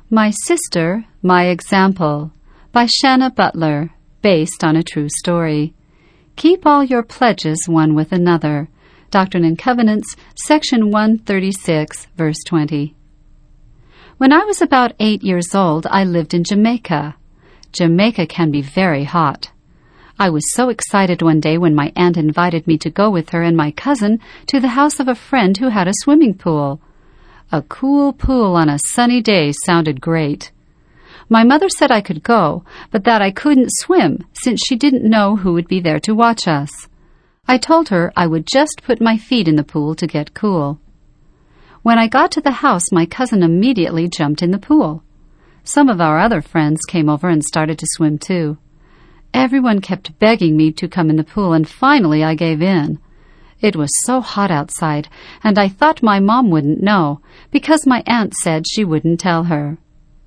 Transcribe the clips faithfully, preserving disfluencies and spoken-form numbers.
My Sister, My Example by Shanna Butler, based on a true story. Keep all your pledges one with another. Doctrine and Covenants, section one thirty-six, verse twenty. When I was about eight years old, I lived in Jamaica. Jamaica can be very hot. I was so excited one day when my aunt invited me to go with her and my cousin to the house of a friend who had a swimming pool. A cool pool on a sunny day sounded great. My mother said I could go, but that I couldn't swim since she didn't know who would be there to watch us. I told her I would just put my feet in the pool to get cool. When I got to the house, my cousin immediately jumped in the pool. Some of our other friends came over and started to swim too. Everyone kept begging me to come in the pool, and finally I gave in. It was so hot outside, and I thought my mom wouldn't know, because my aunt said she wouldn't tell her.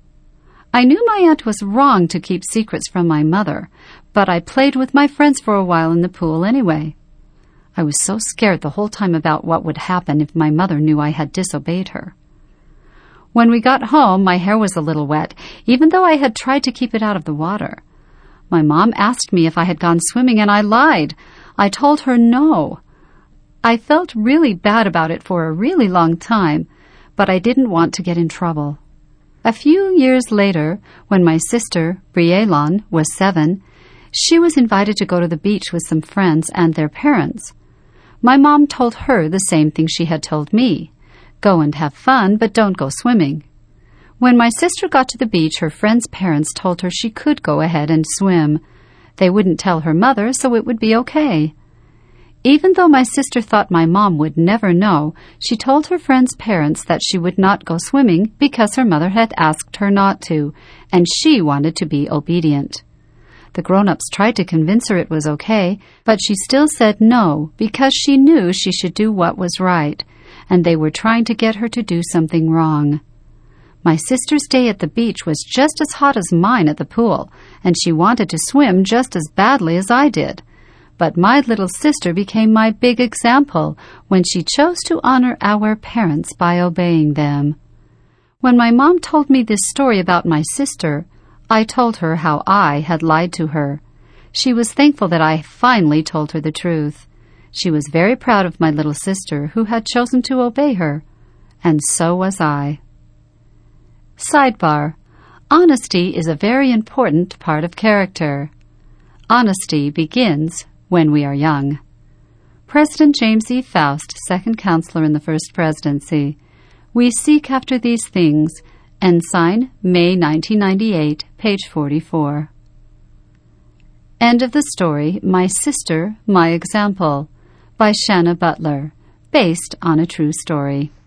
I knew my aunt was wrong to keep secrets from my mother, but I played with my friends for a while in the pool anyway. I was so scared the whole time about what would happen if my mother knew I had disobeyed her. When we got home, my hair was a little wet, even though I had tried to keep it out of the water. My mom asked me if I had gone swimming, and I lied. I told her no. I felt really bad about it for a really long time, but I didn't want to get in trouble. A few years later, when my sister, Brielon, was seven, she was invited to go to the beach with some friends and their parents. My mom told her the same thing she had told me. Go and have fun, but don't go swimming. When my sister got to the beach, her friends' parents told her she could go ahead and swim. They wouldn't tell her mother, so it would be okay. Even though my sister thought my mom would never know, she told her friends' parents that she would not go swimming because her mother had asked her not to, and she wanted to be obedient. The grown-ups tried to convince her it was okay, but she still said no because she knew she should do what was right, and they were trying to get her to do something wrong. My sister's day at the beach was just as hot as mine at the pool, and she wanted to swim just as badly as I did. But my little sister became my big example when she chose to honor our parents by obeying them. When my mom told me this story about my sister, I told her how I had lied to her. She was thankful that I finally told her the truth. She was very proud of my little sister who had chosen to obey her, and so was I. Sidebar: honesty is a very important part of character. Honesty begins when we are young. President James E. Faust, second counselor in the First Presidency. We seek after these things. Ensign, May nineteen ninety-eight, page forty-four. End of the story, My Sister, My Example, by Shanna Butler, based on a true story.